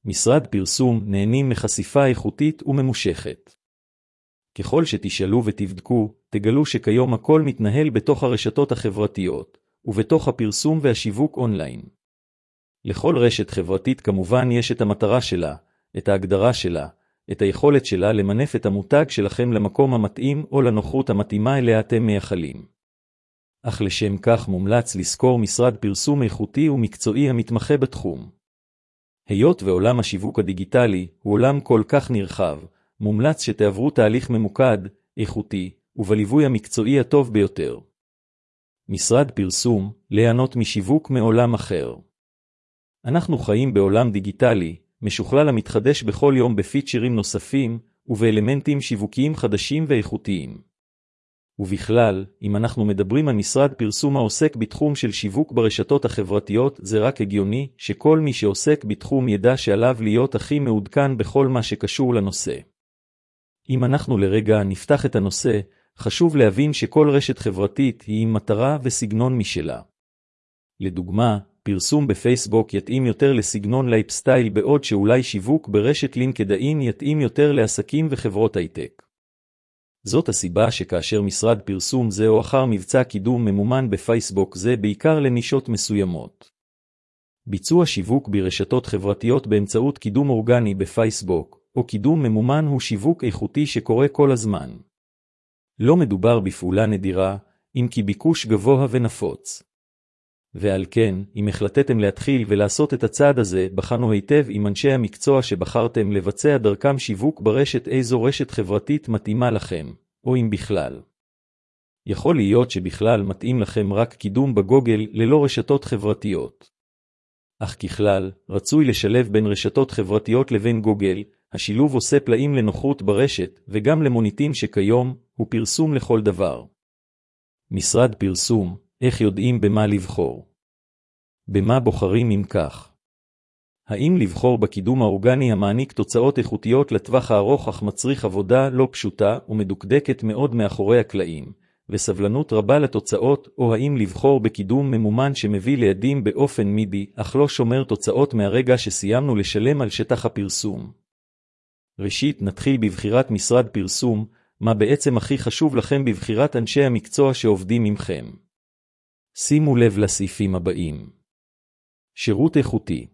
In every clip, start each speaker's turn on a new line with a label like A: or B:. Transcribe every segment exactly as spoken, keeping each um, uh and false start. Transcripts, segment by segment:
A: משרד פרסום נהנים מחשיפה איכותית וממושכת. ככל שתשאלו ותבדקו, תגלו שכיום הכל מתנהל בתוך הרשתות החברתיות, ובתוך הפרסום והשיווק אונליין. לכל רשת חברתית כמובן יש את המטרה שלה, את ההגדרה שלה, את היכולת שלה למנף את המותג שלכם למקום המתאים או לנוחות המתאימה אליה אתם מייחלים. אך לשם כך מומלץ לזכור משרד פרסום איכותי ומקצועי המתמחה בתחום. היות ועולם השיווק הדיגיטלי הוא עולם כל כך נרחב, מומלץ שתעברו תהליך ממוקד, איכותי, ובליווי המקצועי הטוב ביותר. משרד פרסום, ליהנות משיווק מעולם אחר. אנחנו חיים בעולם דיגיטלי, משוכלל המתחדש בכל יום בפיצ'רים נוספים, ובאלמנטים שיווקיים חדשים ואיכותיים. ובכלל, אם אנחנו מדברים על משרד פרסום העוסק בתחום של שיווק ברשתות החברתיות, זה רק הגיוני שכל מי שעוסק בתחום ידע שעליו להיות הכי מעודכן בכל מה שקשור לנושא. אם אנחנו לרגע נפתח את הנושא, חשוב להבין שכל רשת חברתית היא עם מטרה וסגנון משלה. לדוגמה, פרסום בפייסבוק יתאים יותר לסגנון לייפסטייל, בעוד שאולי שיווק ברשת לינקדאין יתאים יותר לעסקים וחברות הייטק. זאת הסיבה שכאשר משרד פרסום זה או אחר מבצע קידום ממומן בפייסבוק, זה בעיקר לנישות מסוימות. ביצוע שיווק ברשתות חברתיות באמצעות קידום אורגני בפייסבוק, או קידום ממומן, הוא שיווק איכותי שקורה כל הזמן. לא מדובר בפעולה נדירה, אם כי ביקוש גבוה ונפוץ. ועל כן, אם החלטתם להתחיל ולעשות את הצעד הזה, בחנו היטב עם אנשי המקצוע שבחרתם לבצע דרכם שיווק ברשת איזו רשת חברתית מתאימה לכם, או אם בכלל. יכול להיות שבכלל מתאים לכם רק קידום בגוגל ללא רשתות חברתיות. אך ככלל, רצוי לשלב בין רשתות חברתיות לבין גוגל, השילוב עושה פלאים לנוחות ברשת, וגם למוניטין שכיום הוא פרסום לכל דבר. משרד פרסום, איך יודעים במה לבחור? במה בוחרים אם כך? האם לבחור בקידום האורגני המעניק תוצאות איכותיות לטווח הארוך אך מצריך עבודה לא פשוטה ומדוקדקת מאוד מאחורי הקלעים, וסבלנות רבה לתוצאות, או האם לבחור בקידום ממומן שמביא ליעדים באופן מידי, אך לא שומר תוצאות מהרגע שסיימנו לשלם על שטח הפרסום? ראשית, נתחיל בבחירת משרד פרסום, מה בעצם הכי חשוב לכם בבחירת אנשי המקצוע שעובדים עמכם. שימו לב לסעיפים הבאים. שירות איכותי.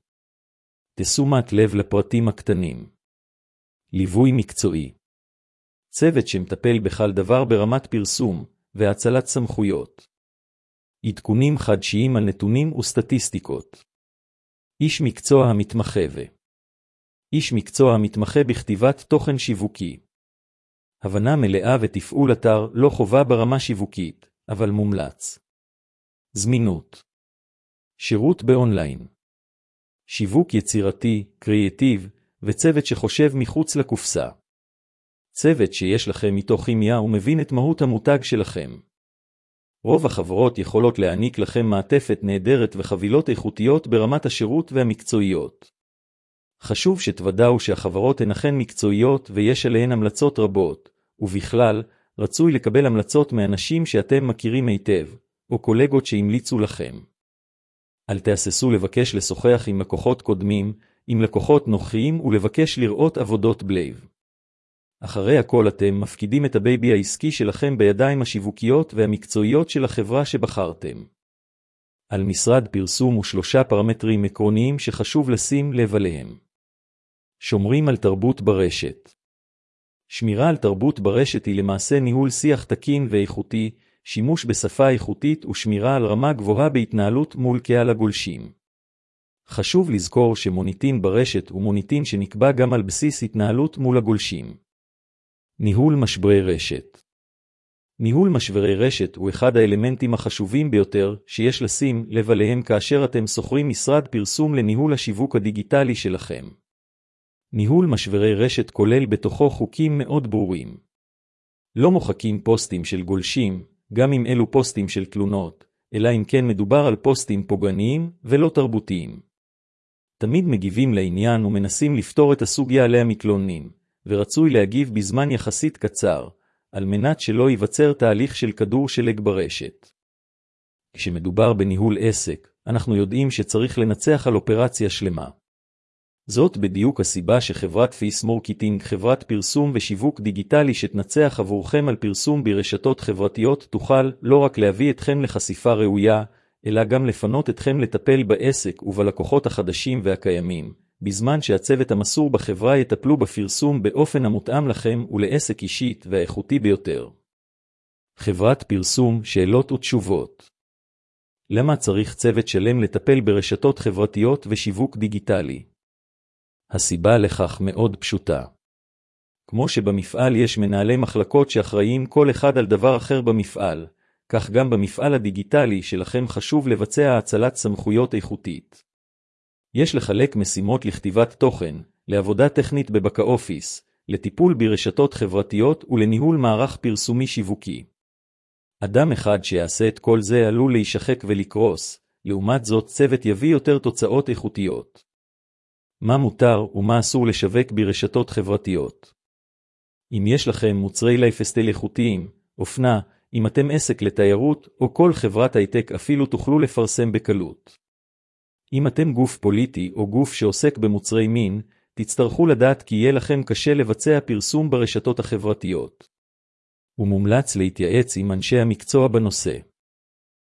A: תשומת לב לפרטים הקטנים. ליווי מקצועי. צוות שמטפל בכל דבר ברמת פרסום והצלת סמכויות. עדכונים חדשיים על נתונים וסטטיסטיקות. איש מקצוע המתמחה ו... איש מקצוע המתמחה בכתיבת תוכן שיווקי. הבנה מלאה ותפעול אתר, לא חובה ברמה שיווקית, אבל מומלץ. זמינות. שירות באונליין. שיווק יצירתי, קריאטיב, וצוות שחושב מחוץ לקופסה. צוות שיש לכם מתוך כימיה ומבין את מהות המותג שלכם. רוב החברות יכולות להעניק לכם מעטפת נהדרת וחבילות איכותיות ברמת השירות והמקצועיות. חשוב שתוודאו שהחברות הן אכן מקצועיות ויש עליהן המלצות רבות, ובכלל, רצוי לקבל המלצות מאנשים שאתם מכירים היטב, או קולגות שהמליצו לכם. אל תהססו לבקש לשוחח עם לקוחות קודמים, עם לקוחות נוחים, ולבקש לראות עבודות בלייב. אחרי הכל אתם מפקידים את הבייבי העסקי שלכם בידיים השיווקיות והמקצועיות של החברה שבחרתם. על משרד פרסום ושלושה פרמטרים עקרוניים שחשוב לשים לב עליהם. שומרים על תרבות ברשת. שמירה על תרבות ברשת היא למעשה ניהול שיח תקין ואיכותי, שימוש בשפה איכותית ושמירה על רמה גבוהה בהתנהלות מול קהל הגולשים. חשוב לזכור שמוניטין ברשת הוא מוניטין שנקבע גם על בסיס התנהלות מול הגולשים. ניהול משברי רשת. ניהול משברי רשת הוא אחד האלמנטים החשובים ביותר שיש לשים לב עליהם כאשר אתם שוכרים משרד פרסום לניהול השיווק הדיגיטלי שלכם. ניהול משברי רשת כולל בתוכו חוקים מאוד ברורים. לא מוחקים פוסטים של גולשים, גם אם אלו פוסטים של תלונות, אלא אם כן מדובר על פוסטים פוגעניים ולא תרבותיים. תמיד מגיבים לעניין ומנסים לפתור את הסוגיה עליה מתלוננים, ורצוי להגיב בזמן יחסית קצר, על מנת שלא ייווצר תהליך של כדור שלג ברשת. כשמדובר בניהול עסק, אנחנו יודעים שצריך לנצח על אופרציה שלמה. זאת בדיוק הסיבה שחברת פיס מורקטינג, חברת פרסום ושיווק דיגיטלי שתנצח עבורכם על פרסום ברשתות חברתיות, תוכל לא רק להביא אתכם לחשיפה ראויה, אלא גם לפנות אתכם לטפל בעסק ובלקוחות החדשים והקיימים, בזמן שהצוות המסור בחברה יטפלו בפרסום באופן המותאם לכם ולעסק אישית והאיכותי ביותר. חברת פרסום, שאלות ותשובות. למה צריך צוות שלם לטפל ברשתות חברתיות ושיווק דיגיטלי? הסיבה לכך מאוד פשוטה. כמו שבמפעל יש מנהלי מחלקות שאחראים כל אחד על דבר אחר במפעל, כך גם במפעל הדיגיטלי שלכם חשוב לבצע הצלת סמכויות איכותית. יש לחלק משימות לכתיבת תוכן, לעבודה טכנית בבק אופיס, לטיפול ברשתות חברתיות ולניהול מערך פרסומי שיווקי. אדם אחד שיעשה את כל זה עלול להישחק ולקרוס, לעומת זאת צוות יביא יותר תוצאות איכותיות. מה מותר ומה אסור לשווק ברשתות חברתיות? אם יש לכם מוצרי לייפסטייל איכותיים, אופנה, אם אתם עסק לתיירות או כל חברת הייטק אפילו תוכלו לפרסם בקלות. אם אתם גוף פוליטי או גוף שעוסק במוצרי מין, תצטרכו לדעת כי יהיה לכם קשה לבצע פרסום ברשתות החברתיות. ומומלץ להתייעץ עם אנשי המקצוע בנושא.